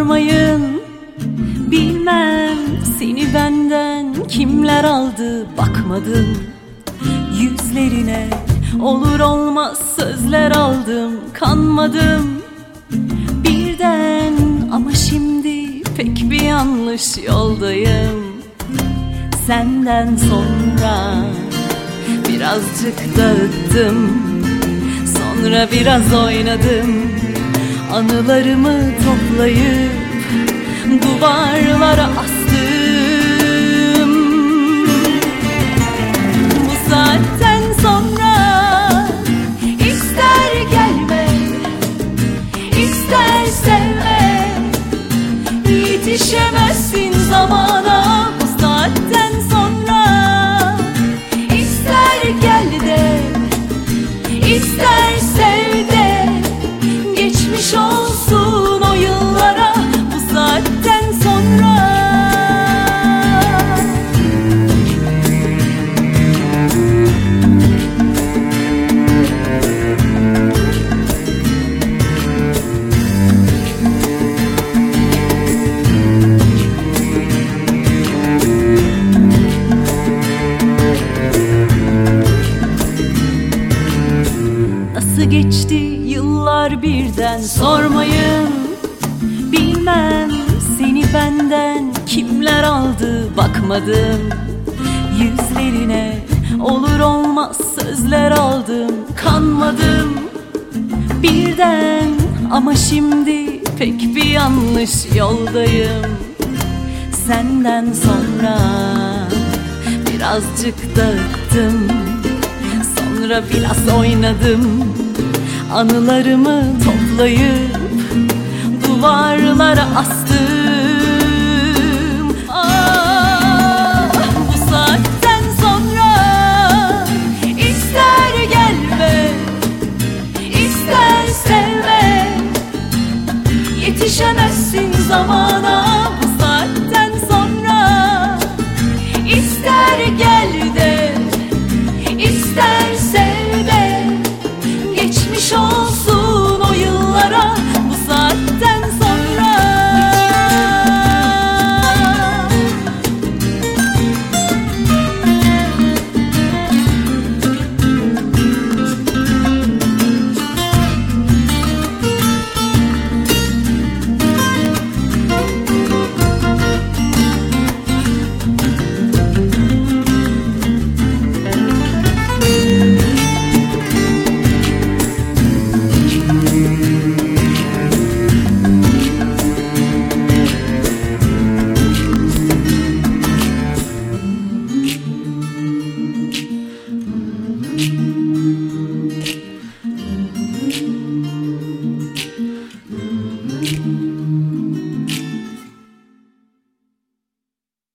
sormayın. Bilmem seni benden kimler aldı, bakmadım. Yüzlerine olur olmaz sözler aldım, kanmadım. Birden ama şimdi pek bir yanlış yoldayım. Senden sonra birazcık dağıttım, sonra biraz oynadım. Anılarımı toplayıp duvarlara astım. Bu saatten sonra ister gelme, ister sevme, yetişemezsin zamana. Bu saatten sonra ister gel de, ister sev de, geçmiş olsun o yıllara. Bu saatten sonra nasıl geçti yıllar birden sormayın. Bilmem seni benden kimler aldı, bakmadım. Yüzlerine olur olmaz sözler aldım, kanmadım. Birden ama şimdi pek bir yanlış yoldayım. Senden sonra birazcık dağıttım, sonra biraz oynadım. Anılarımı toplayıp duvarlara astım. Ah, bu saatten sonra ister gelme, ister sevme, yetişemezsin zamana.